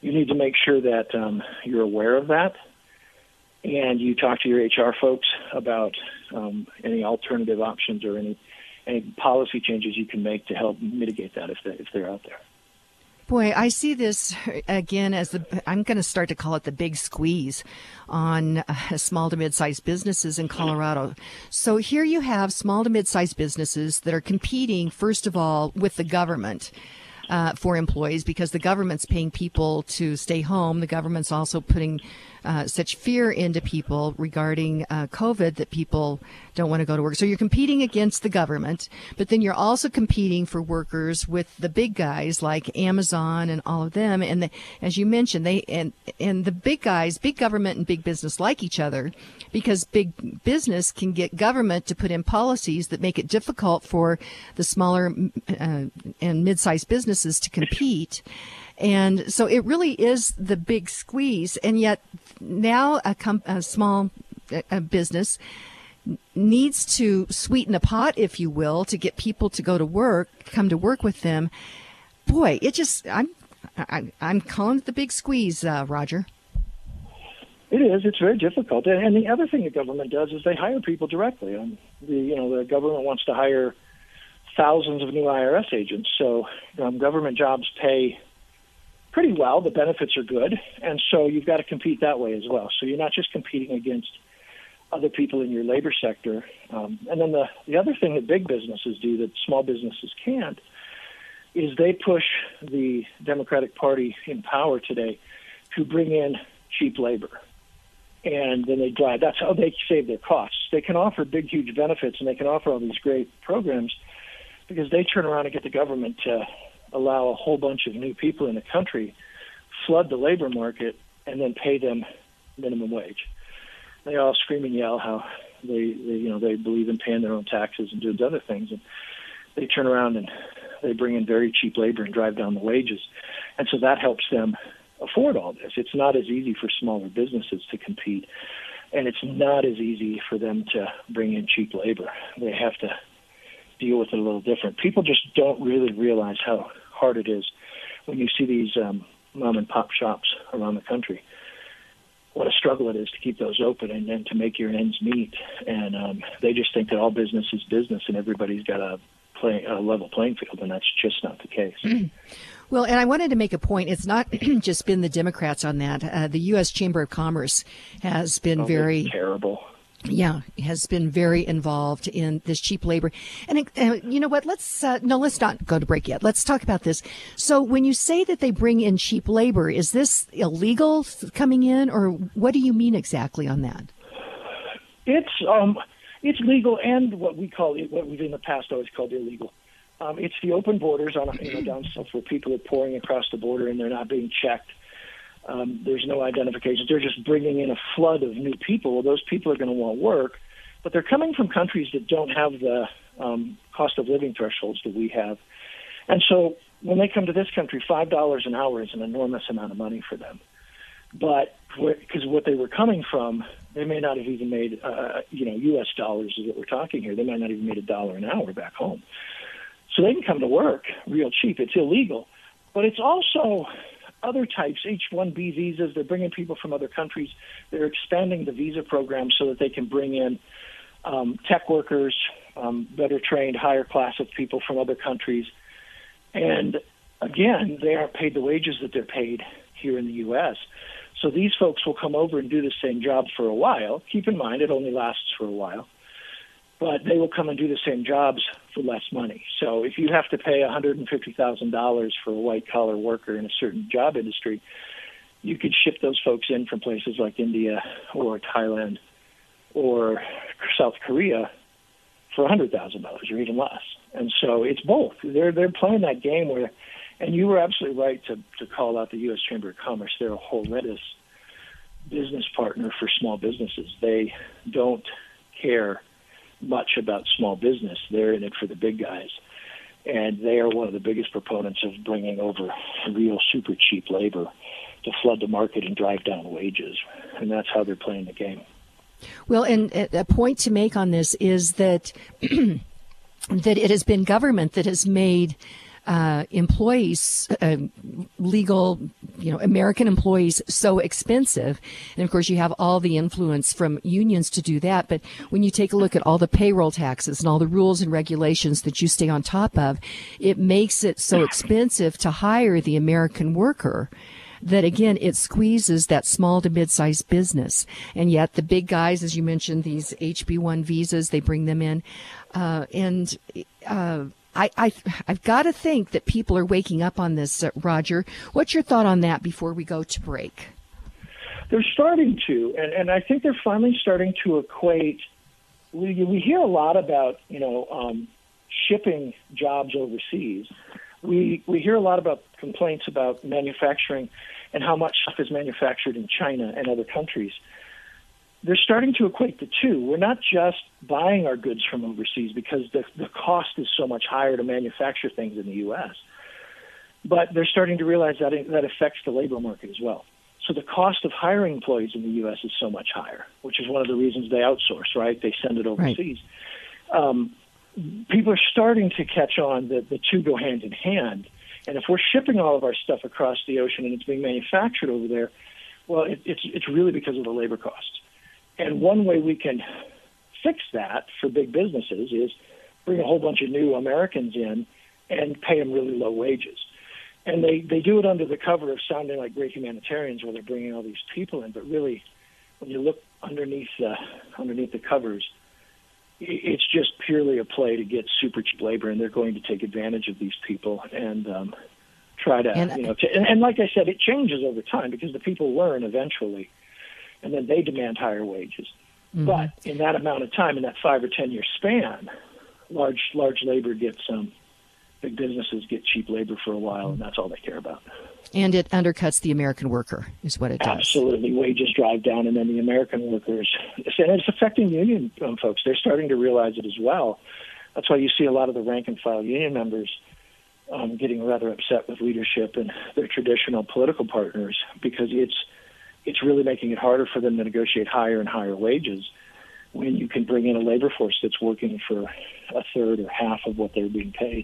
you need to make sure that um, you're aware of that, and you talk to your H R folks about um, any alternative options or any any policy changes you can make to help mitigate that if they, if they're out there. Boy, I see this again as the, I'm going to start to call it the big squeeze on uh, small to mid-sized businesses in Colorado. So here you have small to mid-sized businesses that are competing, first of all, with the government. Uh, for employees, because the government's paying people to stay home. The government's also putting uh, such fear into people regarding uh, COVID that people don't want to go to work. So you're competing against the government, but then you're also competing for workers with the big guys like Amazon and all of them. And the, as you mentioned, they and and the big guys, big government and big business like each other, because big business can get government to put in policies that make it difficult for the smaller uh, and mid-sized businesses to compete. And so it really is the big squeeze. And yet now a, com- a small a business needs to sweeten the pot, if you will, to get people to go to work, come to work with them. Boy, it just, I'm, I, I'm calling it the big squeeze, uh, Roger. It is. It's very difficult. And the other thing the government does is they hire people directly. Um, the, you know, the government wants to hire thousands of new I R S agents. So um, government jobs pay pretty well. The benefits are good. And so you've got to compete that way as well. So you're not just competing against other people in your labor sector. Um, and then the, the other thing that big businesses do that small businesses can't is they push the Democratic Party in power today to bring in cheap labor. And then they drive. That's how they save their costs. They can offer big, huge benefits, and they can offer all these great programs because they turn around and get the government to allow a whole bunch of new people in the country, flood the labor market, and then pay them minimum wage. They all scream and yell how they, they, you know, they believe in paying their own taxes and doing other things, and they turn around and they bring in very cheap labor and drive down the wages, and so that helps them afford all this. It's not as easy for smaller businesses to compete, and it's not as easy for them to bring in cheap labor. They have to deal with it a little different. People just don't really realize how hard it is when you see these um, mom and pop shops around the country. What a struggle it is to keep those open and then to make your ends meet. And um, they just think that all business is business and everybody's got a, play, a level playing field, and that's just not the case. Mm-hmm. Well, and I wanted to make a point. It's not just been the Democrats on that. Uh, the U S Chamber of Commerce has been oh, very terrible. Yeah, has been very involved in this cheap labor. And uh, you know what? Let's uh, no, let's not go to break yet. Let's talk about this. So when you say that they bring in cheap labor, is this illegal coming in, or what do you mean exactly on that? It's um, it's legal, and what we call it, what we've in the past always called illegal. Um, it's the open borders on you know down south where people are pouring across the border and they're not being checked. Um, there's no identifications. They're just bringing in a flood of new people. Well, those people are going to want work, but they're coming from countries that don't have the um, cost of living thresholds that we have. And so when they come to this country, five dollars an hour is an enormous amount of money for them. But because what they were coming from, they may not have even made, uh, you know, U S dollars is what we're talking here. They might not even made a dollar an hour back home. So they can come to work real cheap. It's illegal. But it's also other types, H one B visas. They're bringing people from other countries. They're expanding the visa program so that they can bring in um, tech workers, um, better trained, higher class of people from other countries. And again, they aren't paid the wages that they're paid here in the U S. So these folks will come over and do the same job for a while. Keep in mind, it only lasts for a while. But they will come and do the same jobs for less money. So if you have to pay one hundred fifty thousand dollars for a white-collar worker in a certain job industry, you could ship those folks in from places like India or Thailand or South Korea for one hundred thousand dollars or even less. And so it's both. They're they're playing that game where, and you were absolutely right to, to call out the U S Chamber of Commerce. They're a horrendous business partner for small businesses. They don't care much about small business. They're in it for the big guys. And they are one of the biggest proponents of bringing over real super cheap labor to flood the market and drive down wages. And that's how they're playing the game. Well, and a point to make on this is that that it has been government that has made uh, employees uh, legal you know, American employees so expensive. And of course, you have all the influence from unions to do that. But when you take a look at all the payroll taxes and all the rules and regulations that you stay on top of, it makes it so expensive to hire the American worker that, again, it squeezes that small to mid-sized business. And yet the big guys, as you mentioned, these H B one visas, they bring them in. Uh, and uh, I, I, I've got to think that people are waking up on this, uh, Roger. What's your thought on that before we go to break? They're starting to, and, and I think they're finally starting to equate. We, we hear a lot about, you know, um, shipping jobs overseas. We we hear a lot about complaints about manufacturing and how much stuff is manufactured in China and other countries. They're starting to equate the two. We're not just buying our goods from overseas because the, the cost is so much higher to manufacture things in the U S, but they're starting to realize that it, that affects the labor market as well. So the cost of hiring employees in the U S is so much higher, which is one of the reasons they outsource, right? They send it overseas. Right. Um, people are starting to catch on that the two go hand in hand. And if we're shipping all of our stuff across the ocean and it's being manufactured over there, well, it, it's it's really because of the labor costs. And one way we can fix that for big businesses is bring a whole bunch of new Americans in and pay them really low wages. And they, they do it under the cover of sounding like great humanitarians where they're bringing all these people in. But really, when you look underneath the, underneath the covers, it's just purely a play to get super cheap labor, and they're going to take advantage of these people and um, try to, and, you know, to, and, and like I said, it changes over time because the people learn eventually, and then they demand higher wages. Mm-hmm. But in that amount of time, in that five or ten year span, large large labor gets um, big businesses get cheap labor for a while, and that's all they care about. And it undercuts the American worker, is what it does. Absolutely. Wages drive down, and then the American workers, and it's affecting union um, folks. They're starting to realize it as well. That's why you see a lot of the rank-and-file union members um, getting rather upset with leadership and their traditional political partners because it's it's really making it harder for them to negotiate higher and higher wages when you can bring in a labor force that's working for a third or half of what they're being paid.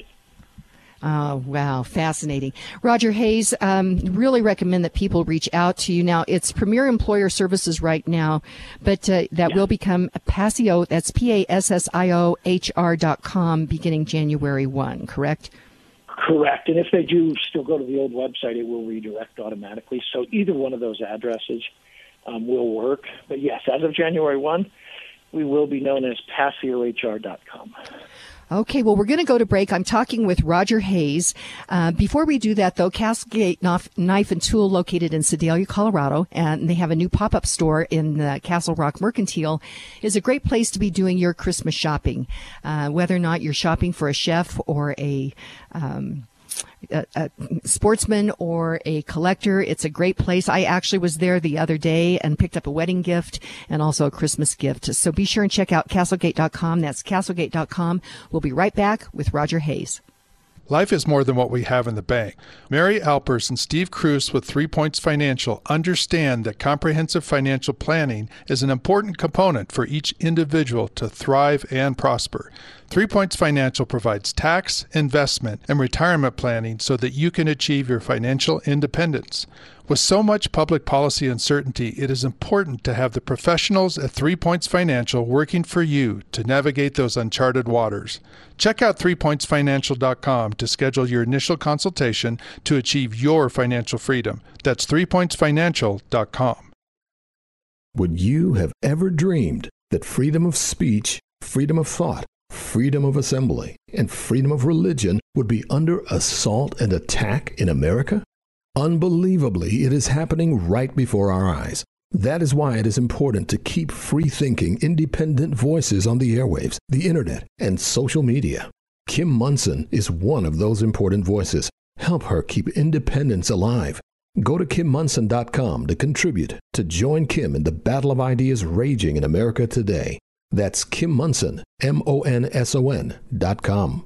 Oh, wow. Fascinating. Roger Hayes, um, really recommend that people reach out to you. Now, it's Premier Employer Services right now, but uh, that yeah. will become Passio, that's P A S S I O H R dot com beginning January first, correct? Correct. And if they do still go to the old website, it will redirect automatically. So either one of those addresses um, will work. But yes, as of January first, we will be known as Passio H R dot com. Okay, well, we're going to go to break. I'm talking with Roger Hayes. Uh, before we do that, though, Castlegate Knife and Tool, located in Sedalia, Colorado, and they have a new pop-up store in uh, Castle Rock Mercantile, is a great place to be doing your Christmas shopping. Uh, whether or not you're shopping for a chef or a um A, a sportsman or a collector, it's a great place. I actually was there the other day and picked up a wedding gift and also a Christmas gift. So be sure and check out Castlegate dot com. That's Castlegate dot com. We'll be right back with Roger Hayes. Life is more than what we have in the bank. Mary Alpers and Steve Cruz with Three Points Financial understand that comprehensive financial planning is an important component for each individual to thrive and prosper. Three Points Financial provides tax, investment, and retirement planning so that you can achieve your financial independence. With so much public policy uncertainty, it is important to have the professionals at Three Points Financial working for you to navigate those uncharted waters. Check out three points financial dot com to schedule your initial consultation to achieve your financial freedom. That's three points financial dot com. Would you have ever dreamed that freedom of speech, freedom of thought, freedom of assembly, and freedom of religion would be under assault and attack in America? Unbelievably, it is happening right before our eyes. That is why it is important to keep free-thinking, independent voices on the airwaves, the internet, and social media. Kim Monson is one of those important voices. Help her keep independence alive. Go to kim monson dot com to contribute, to join Kim in the battle of ideas raging in America today. That's Kim Monson, M O N S O N dot com.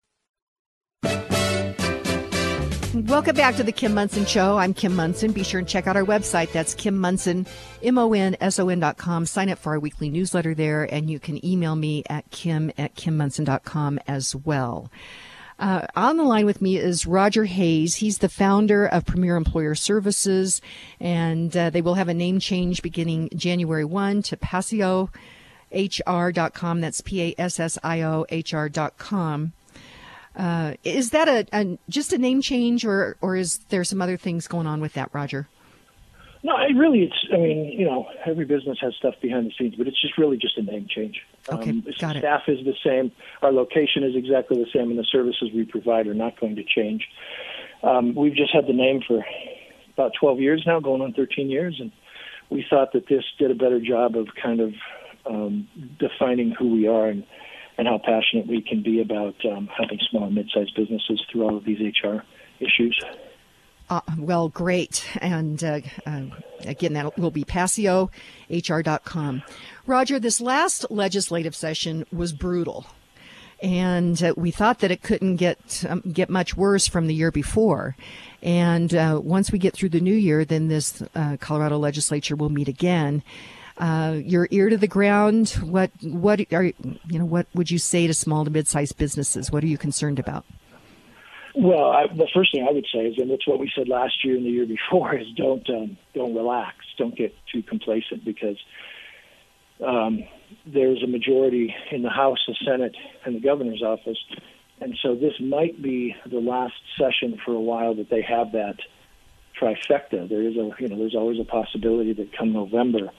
Welcome back to the Kim Monson Show. I'm Kim Monson. Be sure and check out our website. That's Kim Monson, M O N S O N dot com. Sign up for our weekly newsletter there, and you can email me at kim at kim monson dot com as well. Uh, on the line with me is Roger Hayes. He's the founder of Premier Employer Services, and uh, they will have a name change beginning January first to Passio H R dot com. That's P A S S I O H R dot com. Uh, is that a, a just a name change, or, or is there some other things going on with that, Roger? No, it really, it's, I mean, you know, every business has stuff behind the scenes, but it's just really just a name change. Okay, um, got it. Staff is the same. Our location is exactly the same, and the services we provide are not going to change. Um, we've just had the name for about twelve years now, going on thirteen years, and we thought that this did a better job of kind of um, defining who we are and, and how passionate we can be about um, helping small and mid-sized businesses through all of these H R issues. Uh, well, great. And uh, uh, again, that will be Passio H R dot com. Roger, this last legislative session was brutal. And uh, we thought that it couldn't get um, get much worse from the year before. And uh, once we get through the new year, then this uh, Colorado legislature will meet again. Uh, your ear to the ground. What what are you know? What would you say to small to mid-sized businesses? What are you concerned about? Well, I, the first thing I would say is, and it's what we said last year and the year before, is don't um, don't relax, don't get too complacent, because um, there's a majority in the House, the Senate, and the governor's office, and so this might be the last session for a while that they have that trifecta. There is a you know there's always a possibility that come November,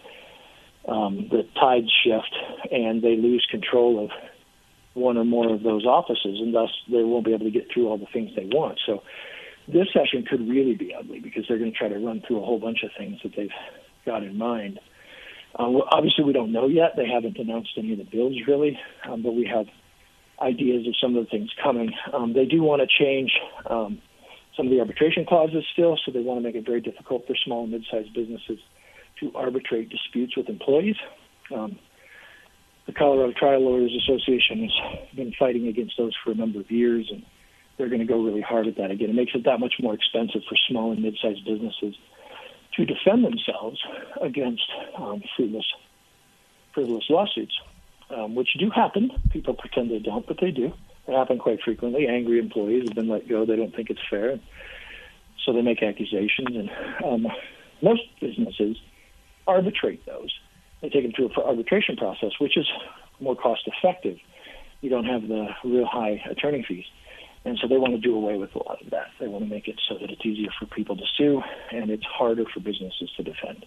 um, the tides shift and they lose control of one or more of those offices, and thus they won't be able to get through all the things they want. So this session could really be ugly, because they're going to try to run through a whole bunch of things that they've got in mind. Uh, well, obviously, we don't know yet. They haven't announced any of the bills, really, um, but we have ideas of some of the things coming. Um, they do want to change um, some of the arbitration clauses still, so they want to make it very difficult for small and mid-sized businesses to arbitrate disputes with employees. Um, The Colorado Trial Lawyers Association has been fighting against those for a number of years, and they're going to go really hard at that again. It makes it that much more expensive for small and mid-sized businesses to defend themselves against um, frivolous, frivolous lawsuits, um, which do happen. People pretend they don't, but they do. They happen quite frequently. Angry employees have been let go. They don't think it's fair, so they make accusations, and um, most businesses arbitrate those. They take them through an arbitration process, which is more cost-effective. You don't have the real high attorney fees. And so they want to do away with a lot of that. They want to make it so that it's easier for people to sue, and it's harder for businesses to defend.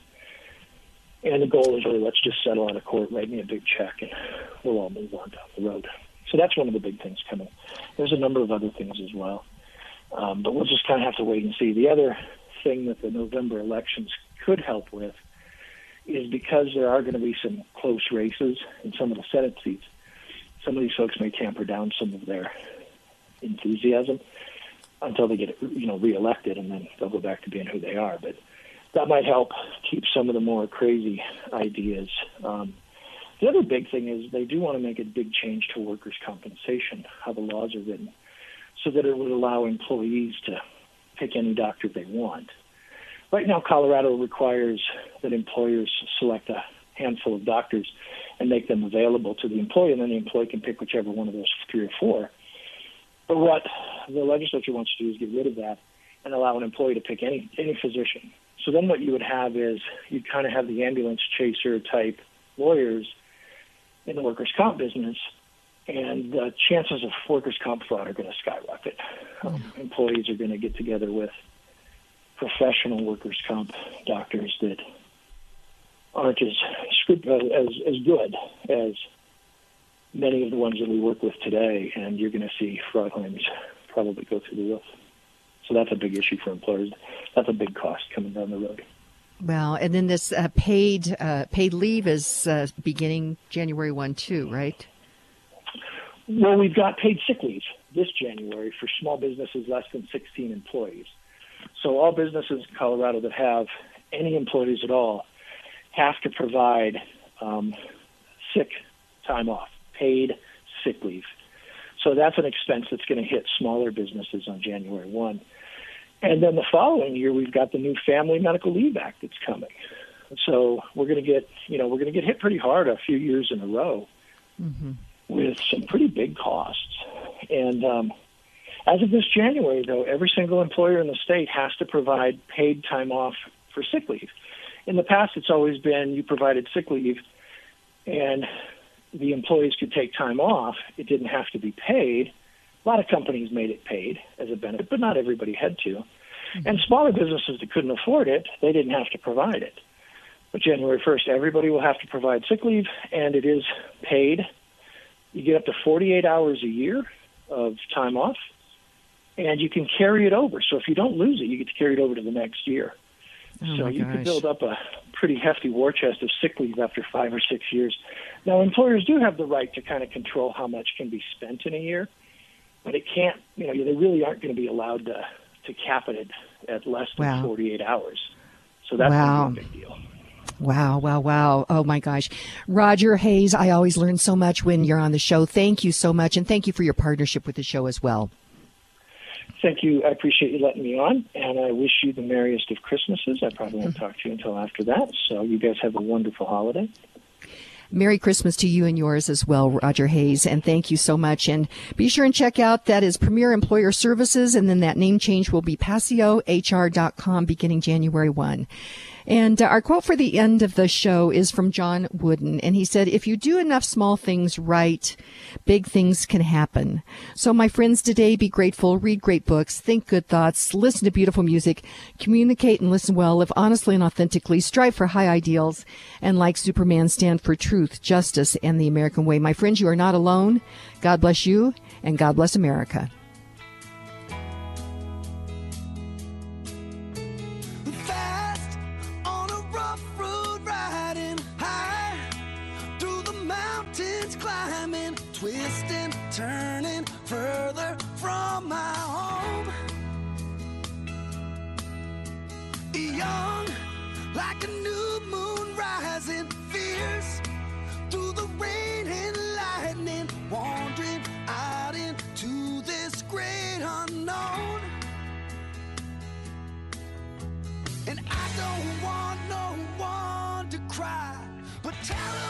And the goal is really, let's just settle out of court, write me a big check, and we'll all move on down the road. So that's one of the big things coming. There's a number of other things as well. Um, but we'll just kind of have to wait and see. The other thing that the November elections could help with is, because there are going to be some close races in some of the Senate seats, some of these folks may tamper down some of their enthusiasm until they get, you know, reelected, and then they'll go back to being who they are. But that might help keep some of the more crazy ideas. Um, the other big thing is they do want to make a big change to workers' compensation, how the laws are written, so that it would allow employees to pick any doctor they want. Right now, Colorado requires that employers select a handful of doctors and make them available to the employee, and then the employee can pick whichever one of those three or four. But what the legislature wants to do is get rid of that and allow an employee to pick any any physician. So then what you would have is you'd kind of have the ambulance chaser type lawyers in the workers' comp business, and the chances of workers' comp fraud are going to skyrocket. Um, employees are going to get together with professional workers' comp doctors that aren't as as as good as many of the ones that we work with today, and you're going to see fraud claims probably go through the roof. So that's a big issue for employers. That's a big cost coming down the road. Well, and then this uh, paid uh, paid leave is uh, beginning January first too, right? Well, we've got paid sick leave this January for small businesses less than sixteen employees. So all businesses in Colorado that have any employees at all have to provide um, sick time off, paid sick leave. So that's an expense that's going to hit smaller businesses on January first. And then the following year, we've got the new Family Medical Leave Act that's coming. So we're going to get, you know, we're going to get hit pretty hard a few years in a row mm-hmm. with some pretty big costs. And um, As of this January, though, every single employer in the state has to provide paid time off for sick leave. In the past, it's always been you provided sick leave and the employees could take time off. It didn't have to be paid. A lot of companies made it paid as a benefit, but not everybody had to. Mm-hmm. And smaller businesses that couldn't afford it, they didn't have to provide it. But January first, everybody will have to provide sick leave, and it is paid. You get up to forty-eight hours a year of time off, and you can carry it over. So if you don't lose it, you get to carry it over to the next year. Oh so my you gosh. can build up a pretty hefty war chest of sick leave after five or six years. Now, employers do have the right to kind of control how much can be spent in a year, but it can't, you know, they really aren't going to be allowed to, to cap it at, at less than Wow. forty-eight hours. So that's Wow. a big deal. Wow, wow, wow. Oh, my gosh. Roger Hayes, I always learn so much when you're on the show. Thank you so much, and thank you for your partnership with the show as well. Thank you. I appreciate you letting me on, and I wish you the merriest of Christmases. I probably won't talk to you until after that, so you guys have a wonderful holiday. Merry Christmas to you and yours as well, Roger Hayes, and thank you so much. And be sure and check out, that is Premier Employer Services, and then that name change will be Passio H R dot com beginning January first. And uh, our quote for the end of the show is from John Wooden, and he said, if you do enough small things right, big things can happen. So my friends, today, be grateful, read great books, think good thoughts, listen to beautiful music, communicate and listen well, live honestly and authentically, strive for high ideals, and like Superman, stand for truth, justice, and the American way. My friends, you are not alone. God bless you, and God bless America. Climbing, twisting, turning further from my home. Young, like a new moon rising, fierce through the rain and lightning, wandering out into this great unknown. And I don't want no one to cry, but tell